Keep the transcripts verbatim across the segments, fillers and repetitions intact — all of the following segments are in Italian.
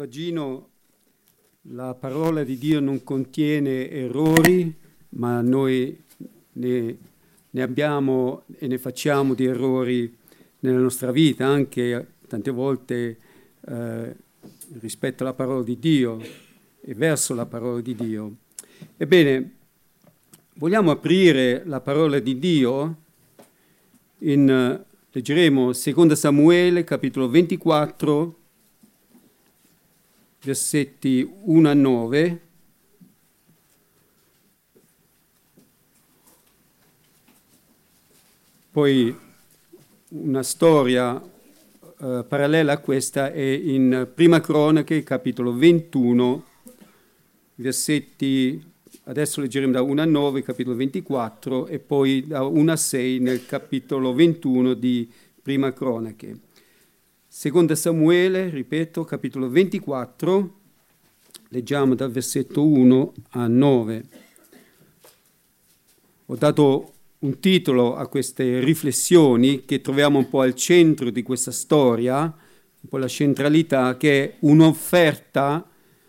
Agino, la parola di Dio non contiene errori, ma noi ne, ne abbiamo e ne facciamo di errori nella nostra vita, anche tante volte eh, rispetto alla parola di Dio e verso la parola di Dio. Ebbene, vogliamo aprire la parola di Dio in, leggeremo secondo Samuele, capitolo ventiquattro, versetti uno a nove, poi una storia eh, parallela a questa è in Prima Cronache, capitolo ventuno, versetti, adesso leggeremo da uno a nove, capitolo ventiquattro, e poi da uno a sei nel capitolo ventuno di Prima Cronache. Seconda Samuele, ripeto, capitolo ventiquattro, leggiamo dal versetto uno a nove. Ho dato un titolo a queste riflessioni che troviamo un po' al centro di questa storia, un po' la centralità, che è un'offerta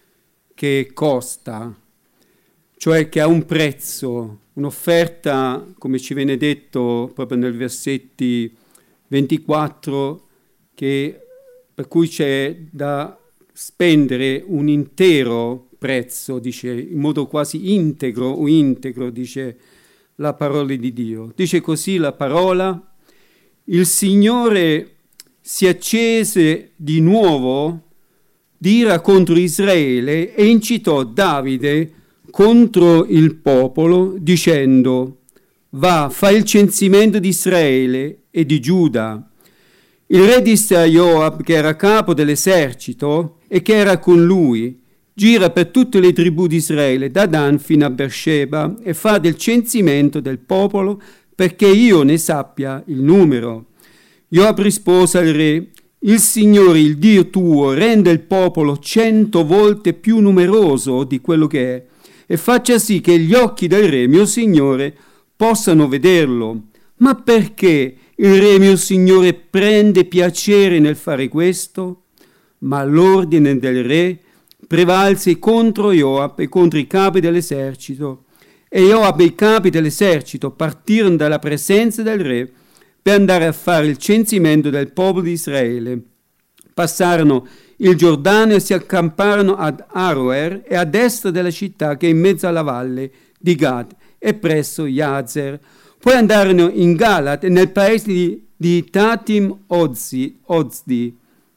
che costa, cioè che ha un prezzo, un'offerta, come ci viene detto proprio nel versetti ventiquattro, che, per cui c'è da spendere un intero prezzo, dice, in modo quasi integro o integro, dice la parola di Dio. Dice così la parola: il Signore si accese di nuovo d'ira contro Israele e incitò Davide contro il popolo, dicendo: va, fai il censimento di Israele e di Giuda. Il re disse a Joab, che era capo dell'esercito e che era con lui: gira per tutte le tribù di Israele, da Dan fino a Beersheba, e fa del censimento del popolo, perché io ne sappia il numero. Joab rispose al re: il Signore, il Dio tuo, rende il popolo cento volte più numeroso di quello che è, e faccia sì che gli occhi del re, mio Signore, possano vederlo. Ma perché il re, mio Signore, prende piacere nel fare questo? Ma l'ordine del re prevalse contro Joab e contro i capi dell'esercito. E Joab e i capi dell'esercito partirono dalla presenza del re per andare a fare il censimento del popolo di Israele. Passarono il Giordano e si accamparono ad Aroer e a destra della città che è in mezzo alla valle di Gad e presso Jazer. Poi andarono in Galat e nel paese di, di Tatim Ozzi, Ozdi.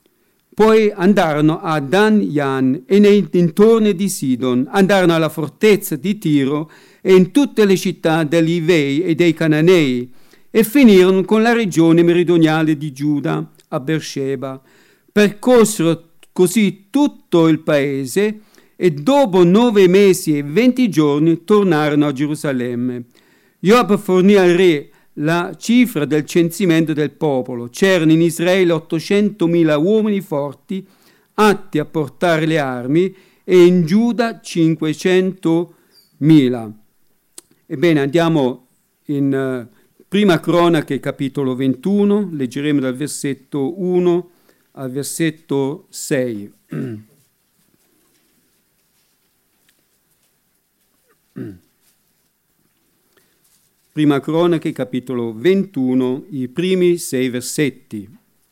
Poi andarono a Dan Yan e nei dintorni di Sidon. Andarono alla fortezza di Tiro e in tutte le città degli Ivei e dei Cananei, e finirono con la regione meridionale di Giuda a Beersheba. Percorsero così tutto il paese e dopo nove mesi e venti giorni tornarono a Gerusalemme. Joab fornì al re la cifra del censimento del popolo. C'erano in Israele ottocentomila uomini forti, atti a portare le armi, e in Giuda cinquecentomila. Ebbene, andiamo in uh, Prima Cronache, capitolo ventuno, leggeremo dal versetto uno al versetto sei. Prima Cronache, capitolo ventuno, i primi sei versetti.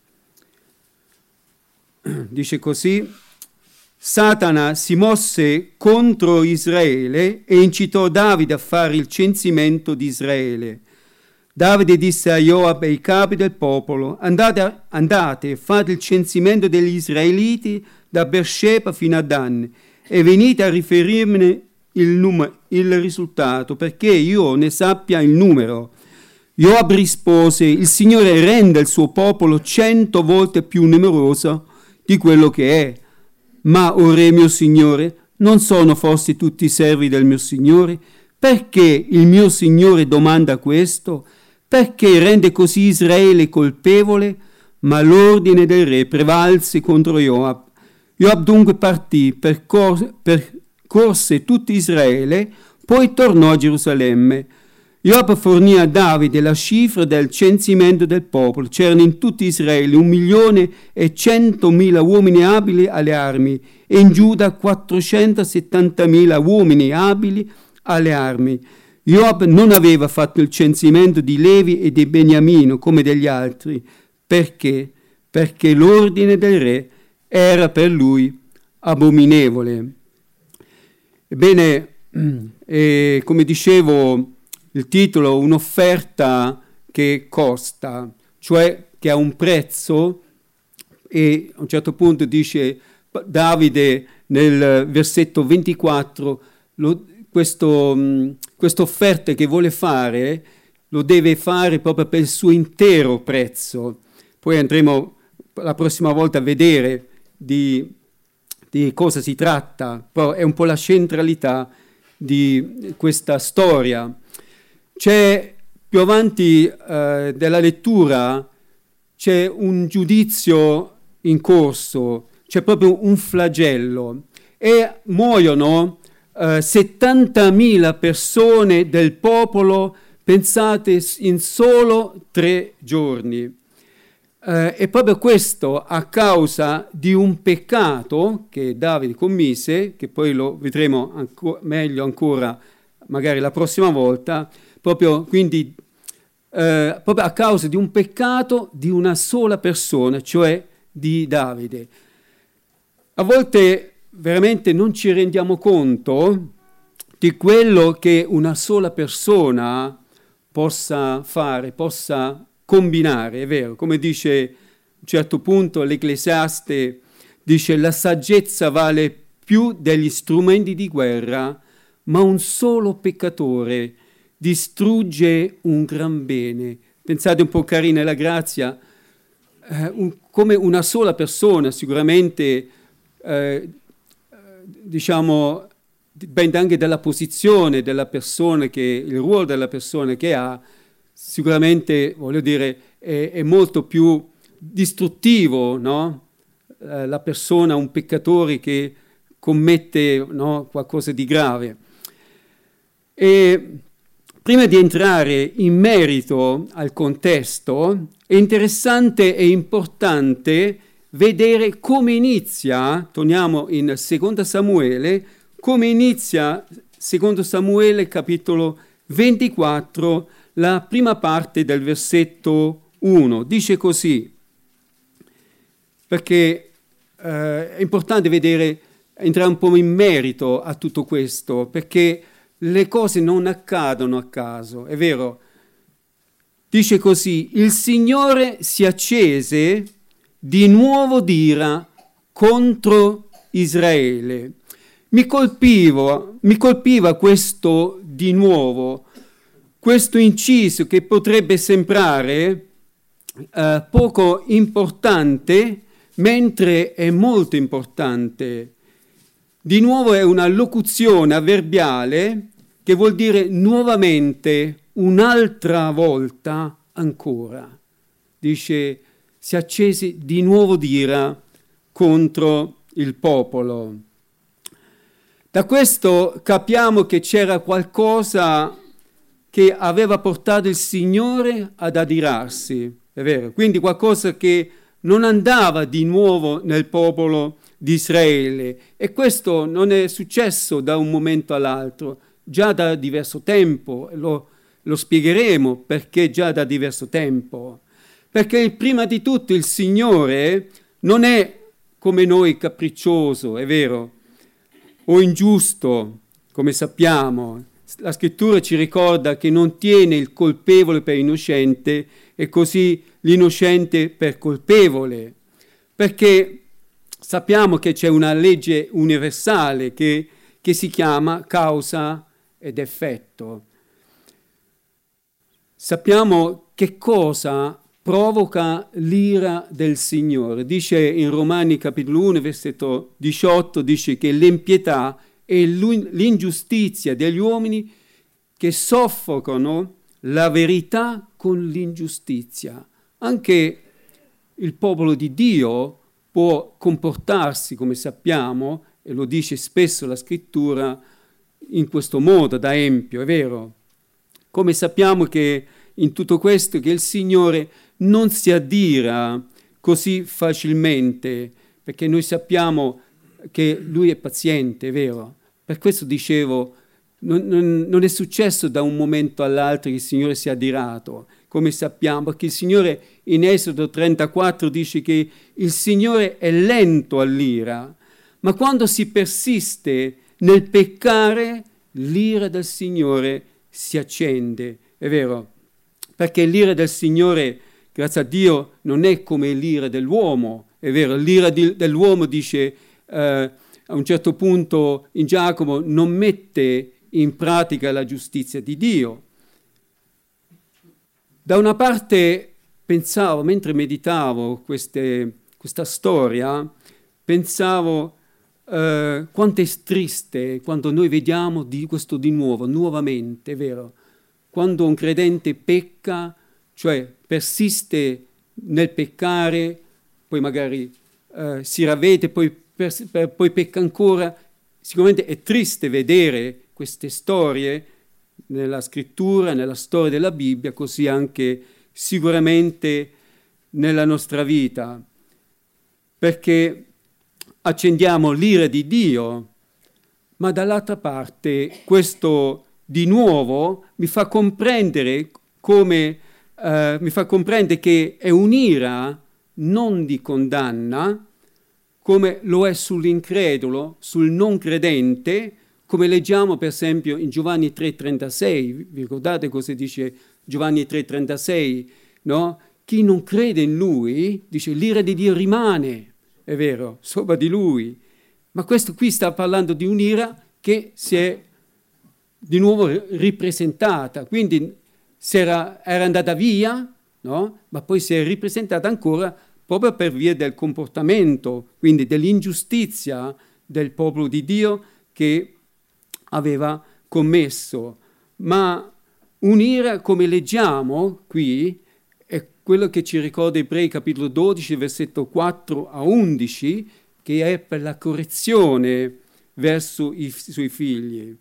Dice così: Satana si mosse contro Israele e incitò Davide a fare il censimento di Israele. Davide disse a Joab e ai capi del popolo: andate, andate e fate il censimento degli israeliti da Beersheba fino a Dan, e venite a riferirmene il, num- il risultato, perché io ne sappia il numero. Joab rispose: il Signore rende il suo popolo cento volte più numeroso di quello che è. Ma, o re mio Signore, non sono forse tutti i servi del mio Signore? Perché il mio Signore domanda questo? Perché rende così Israele colpevole? Ma l'ordine del re prevalse contro Joab. Joab dunque partì, percorse, percorse tutto Israele, poi tornò a Gerusalemme. Joab fornì a Davide la cifra del censimento del popolo. C'erano in tutto Israele un milione e centomila uomini abili alle armi e in Giuda quattrocentosettantamila uomini abili alle armi. Joab non aveva fatto il censimento di Levi e di Beniamino come degli altri. Perché? Perché l'ordine del re era per lui abominevole. Ebbene, eh, come dicevo, il titolo, un'offerta che costa, cioè che ha un prezzo, e a un certo punto dice Davide nel versetto ventiquattro, lo, questo, questa offerta che vuole fare, lo deve fare proprio per il suo intero prezzo. Poi andremo la prossima volta a vedere di, di cosa si tratta, però è un po' la centralità di questa storia. C'è più avanti eh, della lettura c'è un giudizio in corso, c'è proprio un flagello e muoiono eh, settantamila persone del popolo, pensate, in solo tre giorni. Eh, e proprio questo a causa di un peccato che Davide commise, che poi lo vedremo anco- meglio ancora magari la prossima volta, proprio quindi eh, proprio a causa di un peccato di una sola persona, cioè di Davide. A volte veramente non ci rendiamo conto di quello che una sola persona possa fare, possa combinare, è vero, come dice a un certo punto l'Ecclesiaste, dice la saggezza vale più degli strumenti di guerra, ma un solo peccatore distrugge un gran bene. Pensate un po' Carina e la Grazia, eh, un, come una sola persona sicuramente, eh, diciamo, dipende anche dalla posizione della persona, che il ruolo della persona che ha, sicuramente, voglio dire, è, è molto più distruttivo, no? Eh, la persona, un peccatore che commette, no, qualcosa di grave. E prima di entrare in merito al contesto, è interessante e importante vedere come inizia, torniamo in Seconda Samuele, come inizia Secondo Samuele capitolo ventiquattro, la prima parte del versetto uno. Dice così, perché eh, è importante vedere, entrare un po' in merito a tutto questo, perché le cose non accadono a caso, è vero. Dice così, il Signore si accese di nuovo d'ira contro Israele. Mi colpiva, mi colpiva questo di nuovo, questo inciso che potrebbe sembrare eh, poco importante, mentre è molto importante. Di nuovo è una locuzione avverbiale che vuol dire nuovamente, un'altra volta ancora. Dice, si accese di nuovo d'ira contro il popolo. Da questo capiamo che c'era qualcosa che aveva portato il Signore ad adirarsi, è vero? Quindi qualcosa che non andava di nuovo nel popolo di Israele. E questo non è successo da un momento all'altro, già da diverso tempo, lo, lo spiegheremo perché già da diverso tempo. Perché prima di tutto il Signore non è come noi capriccioso, è vero, o ingiusto, come sappiamo. La scrittura ci ricorda che non tiene il colpevole per innocente e così l'innocente per colpevole, perché sappiamo che c'è una legge universale che, che si chiama causa ed effetto. Sappiamo che cosa provoca l'ira del Signore. Dice in Romani capitolo uno, versetto diciotto, dice che l'impietà e l'ingiustizia degli uomini che soffocano la verità con l'ingiustizia. Anche il popolo di Dio può comportarsi, come sappiamo, e lo dice spesso la scrittura, in questo modo, da empio, è vero? come sappiamo che in tutto questo che il Signore non si addira così facilmente, perché noi sappiamo che Lui è paziente, è vero? Per questo dicevo, non, non, non è successo da un momento all'altro che il Signore si è adirato, come sappiamo, perché il Signore in Esodo trentaquattro dice che il Signore è lento all'ira, ma quando si persiste nel peccare, l'ira del Signore si accende, è vero? Perché l'ira del Signore, grazie a Dio, non è come l'ira dell'uomo, è vero? L'ira di, dell'uomo, dice eh, a un certo punto in Giacomo, non mette in pratica la giustizia di Dio. Da una parte pensavo, mentre meditavo queste, questa storia, pensavo eh, quanto è triste quando noi vediamo di questo di nuovo, nuovamente, è vero? Quando un credente pecca, cioè persiste nel peccare, poi magari eh, si ravvede, poi, per, per, poi pecca ancora, sicuramente è triste vedere queste storie nella scrittura, nella storia della Bibbia, così anche sicuramente nella nostra vita, perché accendiamo l'ira di Dio, ma dall'altra parte questo di nuovo mi fa comprendere come eh, mi fa comprendere che è un'ira non di condanna, come lo è sull'incredulo, sul non credente, come leggiamo per esempio in Giovanni tre trentasei, vi ricordate cosa dice Giovanni tre trentasei, no? Chi non crede in lui, dice, l'ira di Dio rimane, è vero, sopra di lui. Ma questo qui sta parlando di un'ira che si è di nuovo ripresentata, quindi si era, era andata via, no? Ma poi si è ripresentata ancora proprio per via del comportamento, quindi dell'ingiustizia del popolo di Dio che aveva commesso. Ma un'ira, come leggiamo qui, è quello che ci ricorda Ebrei capitolo dodici, versetto quattro a undici, che è per la correzione verso i suoi figli.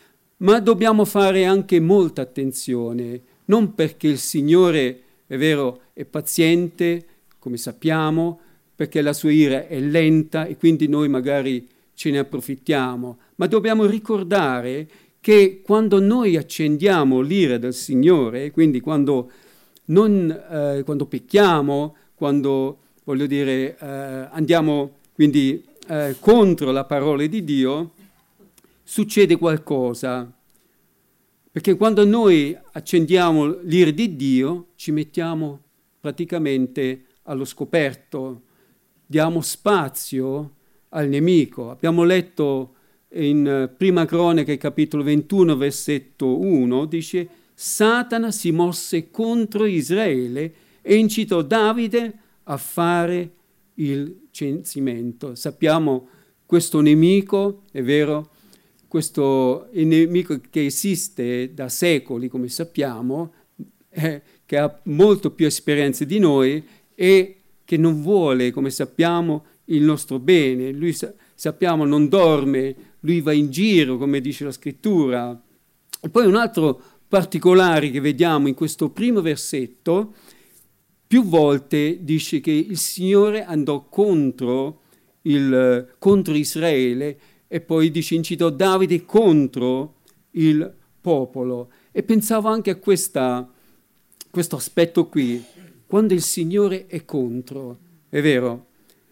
Ma dobbiamo fare anche molta attenzione, non perché il Signore, è vero, è paziente, come sappiamo, perché la sua ira è lenta e quindi noi magari ce ne approfittiamo, ma dobbiamo ricordare che quando noi accendiamo l'ira del Signore, quindi quando, non, eh, quando pecchiamo, quando, voglio dire, eh, andiamo quindi eh, contro la parola di Dio, succede qualcosa, perché quando noi accendiamo l'ira di Dio ci mettiamo praticamente allo scoperto, diamo spazio al nemico. Abbiamo letto in Prima Cronache capitolo ventuno versetto uno, dice Satana si mosse contro Israele e incitò Davide a fare il censimento. Sappiamo questo nemico, è vero, questo nemico che esiste da secoli, come sappiamo, eh, che ha molto più esperienze di noi e che non vuole, come sappiamo, il nostro bene. Lui, sappiamo, non dorme, lui va in giro, come dice la scrittura. E poi un altro particolare che vediamo in questo primo versetto, più volte dice che il Signore andò contro, il, contro Israele e poi dice incitò Davide contro il popolo. E pensavo anche a questa, questo aspetto qui, quando il Signore è contro, è vero?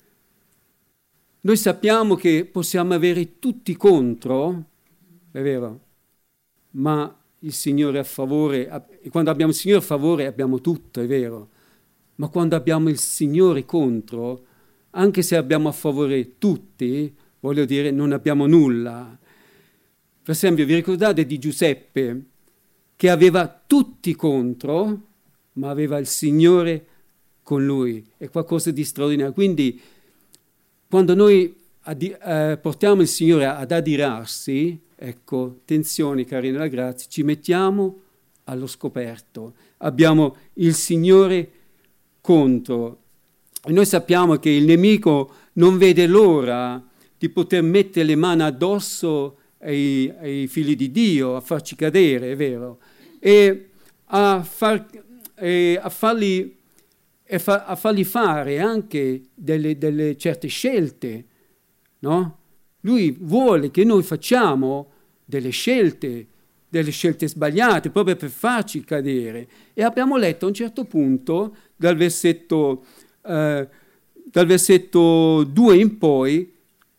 Noi sappiamo che possiamo avere tutti contro, è vero, ma il Signore a favore, e quando abbiamo il Signore a favore abbiamo tutto, è vero, ma quando abbiamo il Signore contro, anche se abbiamo a favore tutti, voglio dire, non abbiamo nulla. Per esempio, vi ricordate di Giuseppe, che aveva tutti contro, ma aveva il Signore con lui, è qualcosa di straordinario. Quindi, quando noi adi- eh, portiamo il Signore ad adirarsi, ecco, attenzione cari nella grazia, ci mettiamo allo scoperto. Abbiamo il Signore contro. E noi sappiamo che il nemico non vede l'ora di poter mettere le mani addosso ai, ai figli di Dio, a farci cadere, è vero? e a, far, e a, farli, e fa, a farli fare anche delle, delle certe scelte, no? Lui vuole che noi facciamo delle scelte, delle scelte sbagliate, proprio per farci cadere. E abbiamo letto a un certo punto, dal versetto, eh, dal versetto due in poi,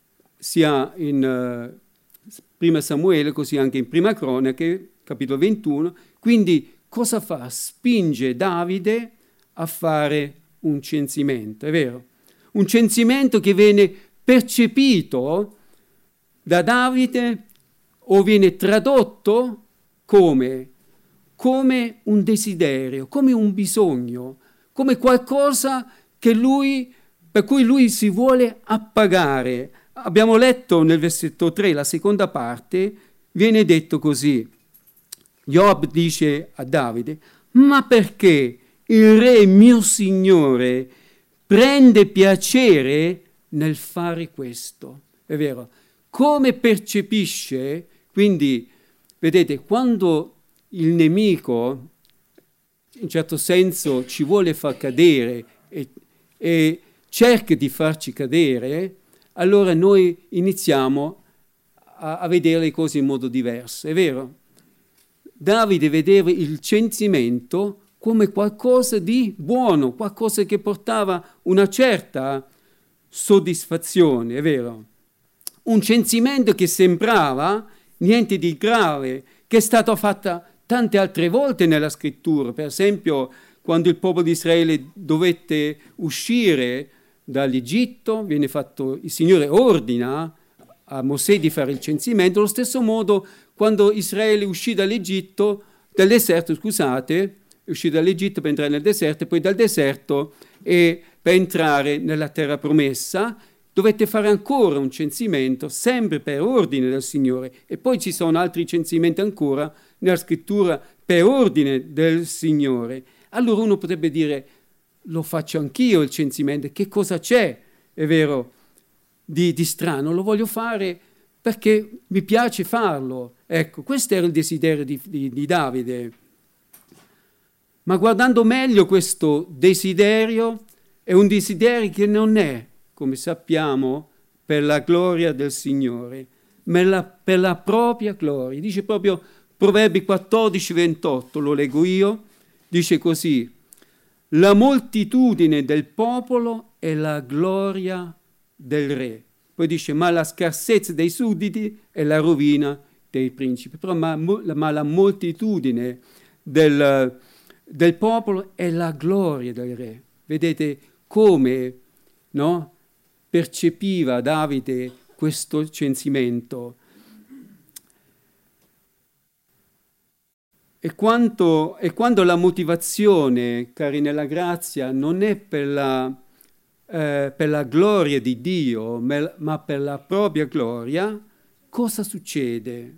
sia in uh, Prima Samuele, così anche in Prima Cronache, capitolo ventuno, quindi cosa fa? Spinge Davide a fare un censimento, è vero? Un censimento che viene percepito da Davide o viene tradotto come, come un desiderio, come un bisogno, come qualcosa che lui, per cui lui si vuole appagare. Abbiamo letto nel versetto tre, la seconda parte, viene detto così. Joab dice a Davide: ma perché il re mio signore prende piacere nel fare questo? È vero? Come percepisce, quindi, vedete, quando il nemico, in un certo senso, ci vuole far cadere e, e cerca di farci cadere, allora noi iniziamo a, a vedere le cose in modo diverso, è vero? Davide vedeva il censimento come qualcosa di buono, qualcosa che portava una certa soddisfazione, è vero? Un censimento che sembrava niente di grave, che è stato fatto tante altre volte nella scrittura. Per esempio, quando il popolo di Israele dovette uscire dall'Egitto, viene fatto, il Signore ordina a Mosè di fare il censimento. Allo stesso modo, quando Israele uscì dall'Egitto, dal deserto, scusate, uscì dall'Egitto per entrare nel deserto, e poi dal deserto e per entrare nella terra promessa, dovette fare ancora un censimento, sempre per ordine del Signore. E poi ci sono altri censimenti ancora nella scrittura per ordine del Signore. Allora uno potrebbe dire: lo faccio anch'io il censimento, che cosa c'è, è vero, di, di strano? Lo voglio fare perché mi piace farlo. Ecco, questo era il desiderio di, di, di Davide. Ma guardando meglio, questo desiderio è un desiderio che non è, come sappiamo, per la gloria del Signore, ma la, per la propria gloria. Dice proprio Proverbi quattordici ventotto, lo leggo io, dice così: la moltitudine del popolo è la gloria del re. Poi dice: ma la scarsezza dei sudditi è la rovina dei principi. Però ma, ma la moltitudine del, del popolo è la gloria del re. Vedete come, no, percepiva Davide questo censimento. E, quanto, e quando la motivazione, cari nella grazia, non è per la, eh, per la gloria di Dio, ma per la propria gloria, cosa succede?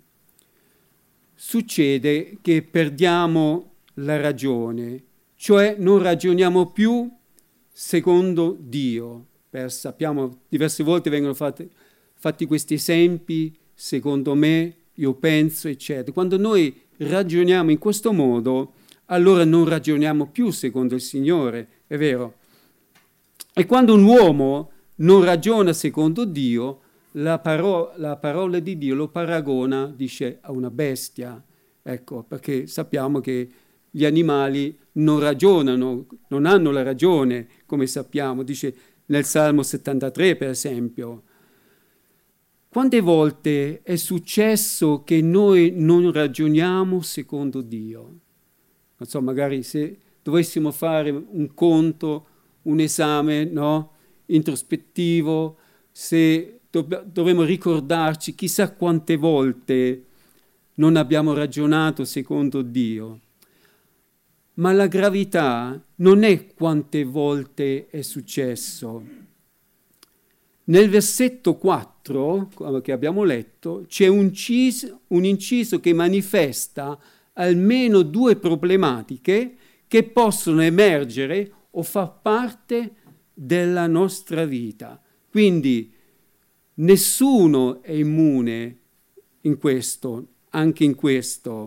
Succede che perdiamo la ragione, cioè non ragioniamo più secondo Dio. Per, sappiamo, diverse volte vengono fatti, fatti questi esempi, secondo me, io penso, eccetera. Quando noi ragioniamo in questo modo, allora non ragioniamo più secondo il Signore, è vero? E quando un uomo non ragiona secondo Dio, la, paro- la parola di Dio lo paragona, dice, a una bestia. Ecco, perché sappiamo che gli animali non ragionano, non hanno la ragione, come sappiamo, dice nel Salmo settantatré, per esempio. Quante volte è successo che noi non ragioniamo secondo Dio? Non so, magari se dovessimo fare un conto, un esame, no, introspettivo, se do- dovremmo ricordarci chissà quante volte non abbiamo ragionato secondo Dio. Ma la gravità non è quante volte è successo. Nel versetto quattro, che abbiamo letto, c'è un inciso, un inciso che manifesta almeno due problematiche che possono emergere o far parte della nostra vita. Quindi nessuno è immune in questo, anche in questo.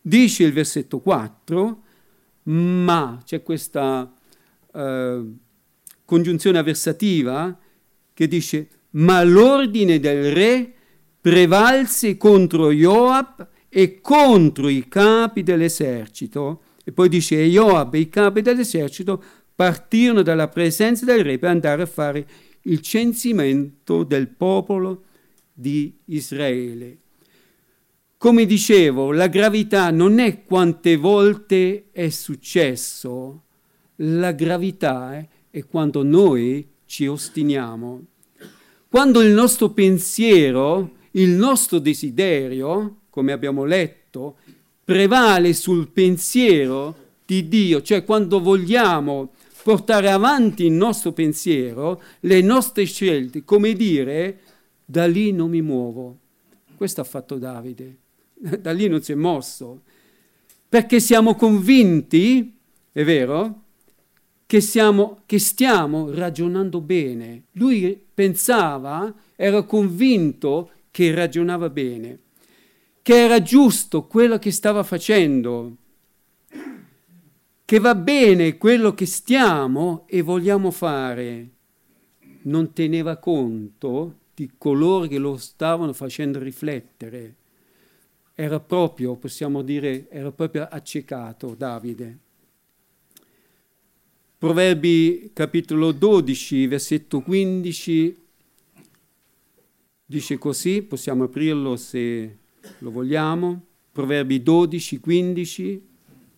dice il versetto quattro, ma c'è questa eh, congiunzione avversativa che dice ma l'ordine del re prevalse contro Joab e contro i capi dell'esercito. E poi dice e Joab e i capi dell'esercito partirono dalla presenza del re per andare a fare il censimento del popolo di Israele. Come dicevo, la gravità non è quante volte è successo, la gravità è, è quando noi ci ostiniamo. Quando il nostro pensiero, il nostro desiderio, come abbiamo letto, prevale sul pensiero di Dio, cioè quando vogliamo portare avanti il nostro pensiero, le nostre scelte, come dire, da lì non mi muovo. Questo ha fatto Davide, da lì non si è mosso, perché siamo convinti, è vero, che, siamo, che stiamo ragionando bene. Lui pensava, era convinto che ragionava bene, che era giusto quello che stava facendo, che va bene quello che stiamo e vogliamo fare. Non teneva conto di coloro che lo stavano facendo riflettere. Era proprio, possiamo dire, era proprio accecato Davide. Proverbi capitolo dodici, versetto quindici, dice così, possiamo aprirlo se lo vogliamo. Proverbi dodici, quindici.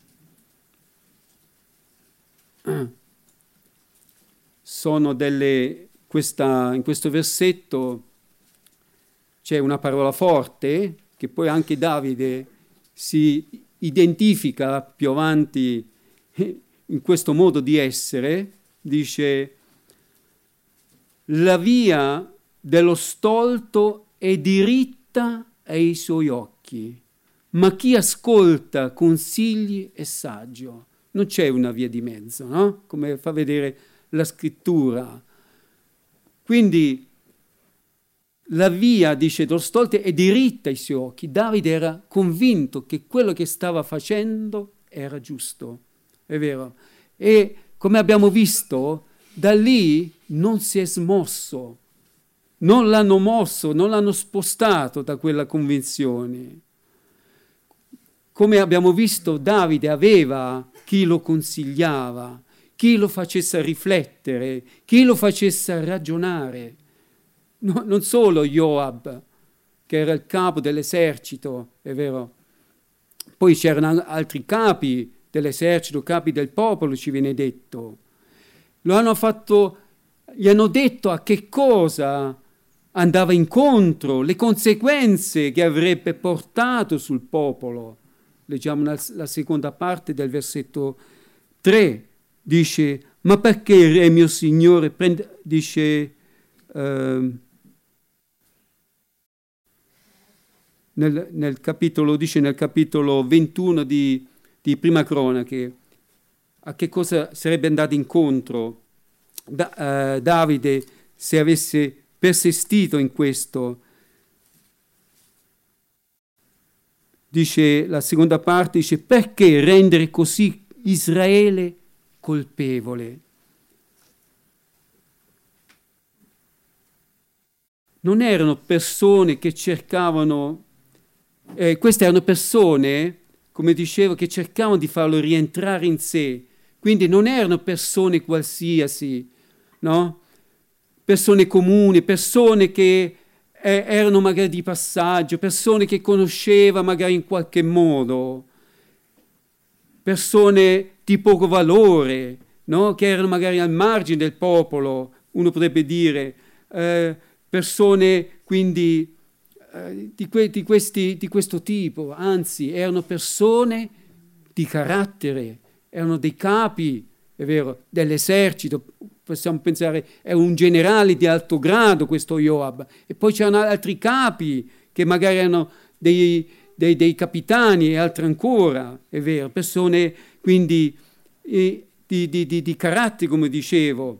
Sono delle, questa, in questo versetto c'è una parola forte che poi anche Davide si identifica più avanti in questo modo di essere. Dice la via dello stolto è diritta ai suoi occhi, ma chi ascolta consigli è saggio. Non c'è una via di mezzo, no? Come fa vedere la scrittura. Quindi la via, dice, dello stolto è diritta ai suoi occhi. Davide era convinto che quello che stava facendo era giusto, è vero. E come abbiamo visto, da lì non si è smosso, non l'hanno mosso, non l'hanno spostato da quella convinzione. Come abbiamo visto, Davide aveva chi lo consigliava, chi lo facesse riflettere, chi lo facesse ragionare. No, non solo Joab, che era il capo dell'esercito, è vero. Poi c'erano altri capi dell'esercito, capi del popolo, ci viene detto. Lo hanno fatto, gli hanno detto a che cosa andava incontro, le conseguenze che avrebbe portato sul popolo. Leggiamo la, la seconda parte del versetto tre, dice, ma perché il re mio signore prende, dice, eh, nel, nel capitolo, dice nel capitolo ventuno di, di Prima Cronache, a che cosa sarebbe andato incontro da, eh, Davide se avesse persistito in questo. Dice la seconda parte, dice perché rendere così Israele colpevole? Non erano persone che cercavano, eh, queste erano persone, come dicevo, che cercavano di farlo rientrare in sé, quindi non erano persone qualsiasi, no? Persone comuni, persone che eh, erano magari di passaggio, persone che conosceva magari in qualche modo, persone di poco valore, no? Che erano magari al margine del popolo, uno potrebbe dire, eh, persone quindi eh, di, que- di, questi, di questo tipo, anzi erano persone di carattere, erano dei capi, è vero, dell'esercito. Possiamo pensare, è un generale di alto grado questo Joab, e poi c'erano altri capi che magari erano dei, dei, dei capitani e altri ancora, è vero, persone quindi eh, di, di, di, di carattere, come dicevo,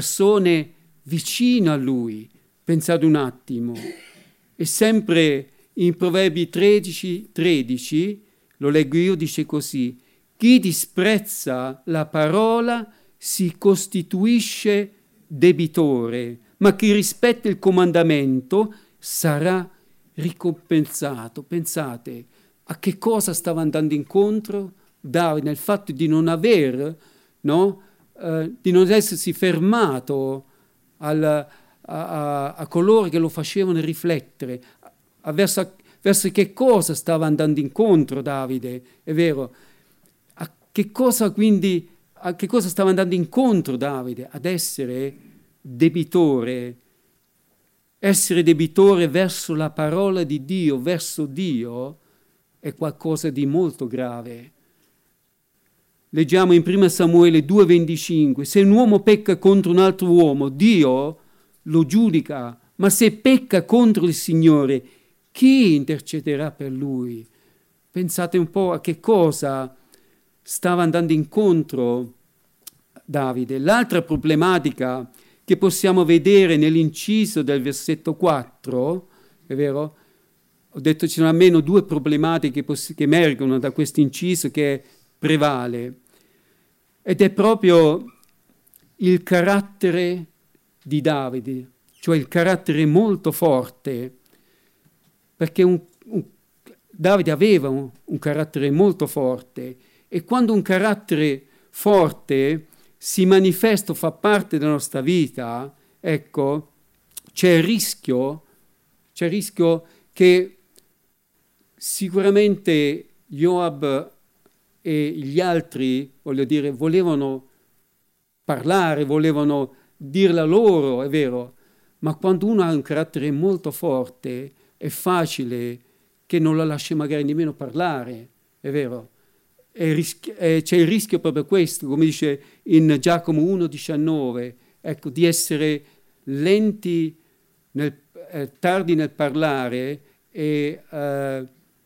persone vicine a lui. Pensate un attimo, è sempre in Proverbi tredici, tredici, lo leggo io, dice così: chi disprezza la parola si costituisce debitore, ma chi rispetta il comandamento sarà ricompensato. Pensate a che cosa stava andando incontro Davide nel fatto di non aver, no, eh, di non essersi fermato al, a, a, a coloro che lo facevano riflettere, a verso, verso che cosa stava andando incontro Davide, è vero? A che cosa quindi, a che cosa stava andando incontro Davide? Ad essere debitore, essere debitore verso la parola di Dio, verso Dio, è qualcosa di molto grave. Leggiamo in primo Samuele due venticinque: se un uomo pecca contro un altro uomo, Dio lo giudica, ma se pecca contro il Signore, chi intercederà per lui? Pensate un po' a che cosa stava andando incontro Davide. L'altra problematica che possiamo vedere nell'inciso del versetto quattro, è vero? Ho detto ci sono almeno due problematiche che, che emergono da questo inciso che prevale, ed è proprio il carattere di Davide, cioè il carattere molto forte, perché un, un, Davide aveva un, un carattere molto forte, e quando un carattere forte si manifesta, fa parte della nostra vita, ecco, c'è il rischio, c'è il rischio che sicuramente Joab e gli altri, voglio dire, volevano parlare, volevano dirla loro, è vero, ma quando uno ha un carattere molto forte è facile che non lo lasci magari nemmeno parlare, è vero? E rischi- e c'è il rischio proprio questo, come dice in Giacomo uno diciannove, ecco, di essere lenti, nel, eh, tardi nel parlare e eh,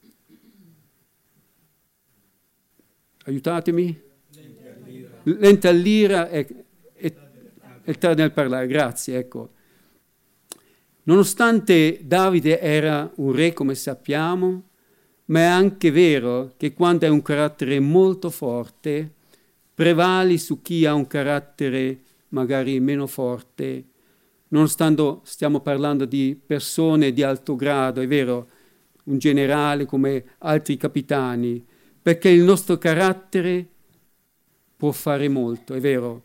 aiutatemi? Lenta all'ira e, e, e tardi nel parlare, grazie, ecco. Nonostante Davide era un re, come sappiamo, ma è anche vero che quando hai un carattere molto forte, prevali su chi ha un carattere magari meno forte, nonostante stiamo parlando di persone di alto grado, è vero, un generale come altri capitani, perché il nostro carattere può fare molto, è vero,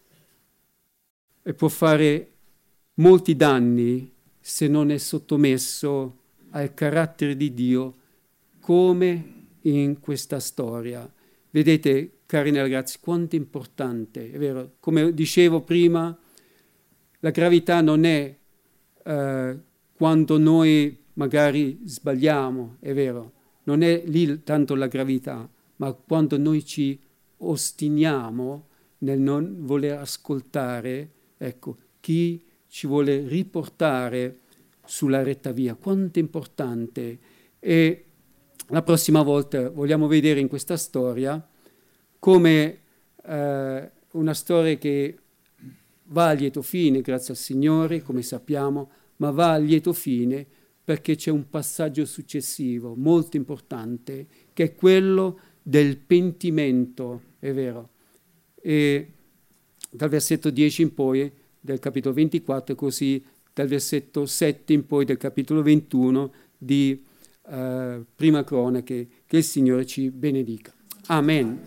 e può fare molti danni se non è sottomesso al carattere di Dio, come in questa storia. Vedete, cari ragazzi, quanto è importante, è vero? Come dicevo prima, la gravità non è eh, quando noi magari sbagliamo, è vero? Non è lì tanto la gravità, ma quando noi ci ostiniamo nel non voler ascoltare, ecco, chi ci vuole riportare sulla retta via. Quanto è importante. E la prossima volta vogliamo vedere in questa storia come eh, una storia che va a lieto fine, grazie al Signore, come sappiamo, ma va a lieto fine perché c'è un passaggio successivo molto importante, che è quello del pentimento, è vero. E dal versetto dieci in poi del capitolo ventiquattro, così dal versetto sette in poi del capitolo ventuno di uh, Prima Cronache, che il Signore ci benedica. Amen.